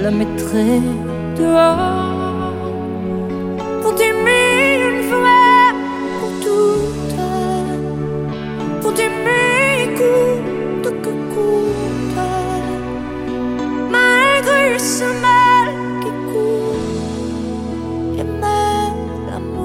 la mettrai dehors pour t'aimer une fois pour toutes, pour t'aimer coûte que coûte, malgré ce mal.